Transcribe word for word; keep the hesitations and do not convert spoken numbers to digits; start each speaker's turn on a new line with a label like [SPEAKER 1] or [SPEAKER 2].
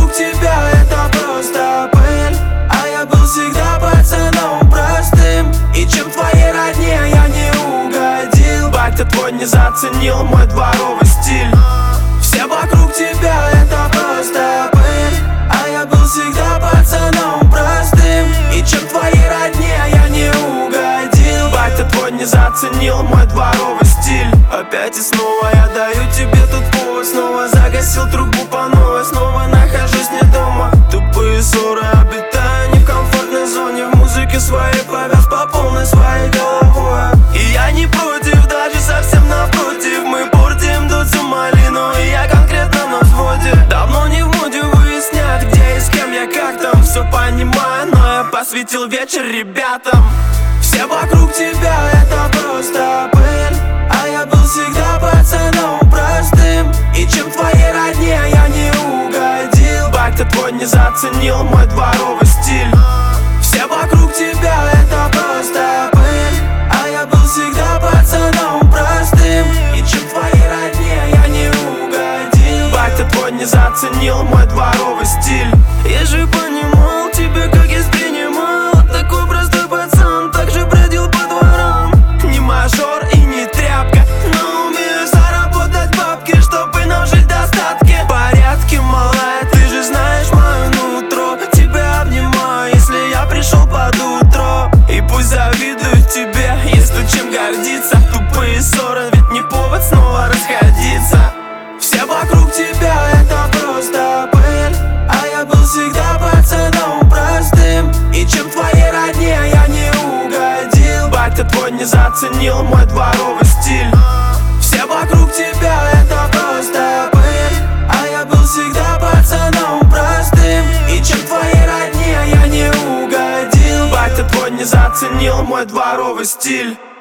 [SPEAKER 1] вокруг тебя это просто пыль, а я был всегда пацаном простым. И чем твоей родне я не угодил, батя твой не заценил мой дворовый стиль. Все вокруг тебя это просто пыль, а я был всегда пацаном простым. И чем твоей родне я не угодил, батя твой не заценил мой дворовый стиль. Опять и снова я даю тебе тут повод, снова загасил трубу по новой, снова нахожусь не дома. Тупые ссоры, обитаю не в комфортной зоне, в музыке своей повяз по полной своей головой. И я не против, даже совсем напротив, мы портим дутцу малину, и я конкретно на взводе. Давно не в моде выяснять, где и с кем я, как там, все понимаю, но я посвятил вечер ребятам. Все вокруг тебя это просто пыль, а я был всегда пацаном простым. И чем твоей родне я не угодил, батя твой не заценил мой дворовый стиль. Все вокруг тебя это просто пыль, а я был всегда пацаном простым. И чем твоей родне я не угодил, батя твой не заценил мой дворовый стиль. Я же понимал тебя, как я принимал, такой простой пацан, так же бродил по дворам. Не мажор и не тряпка, но умею заработать бабки, чтобы нам жить в достатке. В порядке, малая, ты же знаешь мое нутро. Тебя обнимаю, если я пришел под утро. И пусть завидуют тебе, есть тут чем гордиться. Тупые ссоры, ведь не повод снова расходиться. Все вокруг тебя это просто пыль, а я был всегда пацаном простым. И чем твоей родне я не угодил, батя твой не заценил мой дворовый стиль. Все вокруг тебя это просто пыль, а я был всегда пацаном простым. И чем твоей родне я не угодил, батя твой не заценил мой дворовый стиль.